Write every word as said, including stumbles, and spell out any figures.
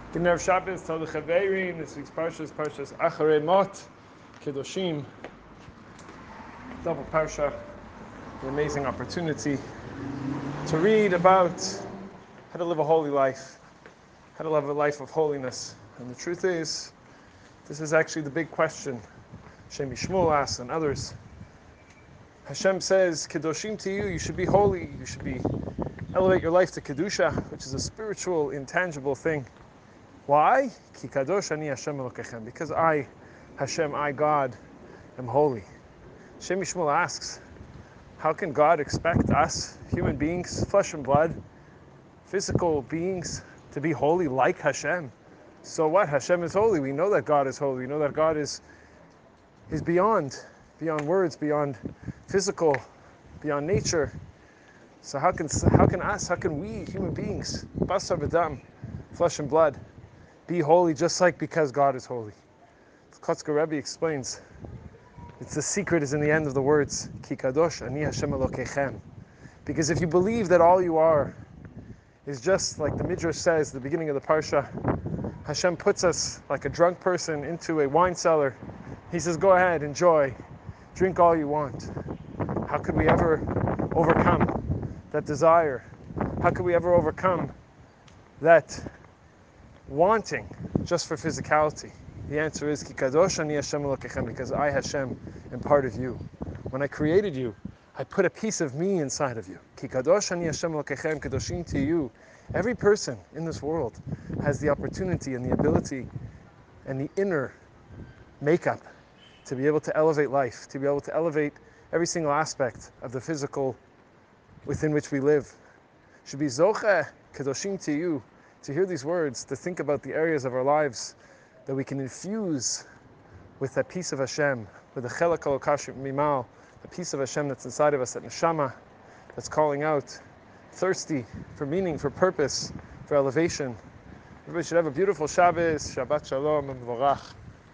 Good Erev Shabbos, Tov Chaverim. This week's parsha is Parshas Acharei Mot, Kedoshim, double parsha, an amazing opportunity to read about how to live a holy life, how to live a life of holiness. And the truth is, this is actually the big question Shem Yishmuel asks and others. Hashem says, Kedoshim to you, you should be holy, you should be elevate your life to Kedusha, which is a spiritual, intangible thing. Why? Ki kadosh ani Hashem Elokechem. Because I, Hashem, I, God, am holy. Shem Yishmuel asks, how can God expect us, human beings, flesh and blood, physical beings, to be holy like Hashem? So what? Hashem is holy. We know that God is holy. We know that God is, is beyond, beyond words, beyond physical, beyond nature. So how can how can us, how can we, human beings, basar v'dam, flesh and blood, be holy just like because God is holy? The Kotzker Rebbe explains, it's the secret is in the end of the words, Ki kadosh ani Hashem Elokechem. Because if you believe that all you are is just like the Midrash says at the beginning of the Parsha, Hashem puts us like a drunk person into a wine cellar. He says, go ahead, enjoy, drink all you want. How could we ever overcome that desire? How could we ever overcome that wanting just for physicality? The answer is Ki kadosh ani Hashem Elokechem, because I, Hashem, am part of you. When I created you, I put a piece of me inside of you. Ki kadosh ani Hashem Elokechem, kadoshim to you. Every person in this world has the opportunity and the ability and the inner makeup to be able to elevate life, to be able to elevate every single aspect of the physical within which we live. Should be zocheh, kadoshim to you, to hear these words, to think about the areas of our lives that we can infuse with that piece of Hashem, with the chelak halokash mimal, the piece of Hashem that's inside of us, that neshama, that's calling out, thirsty for meaning, for purpose, for elevation. Everybody should have a beautiful Shabbos, Shabbat Shalom, and Mevorach.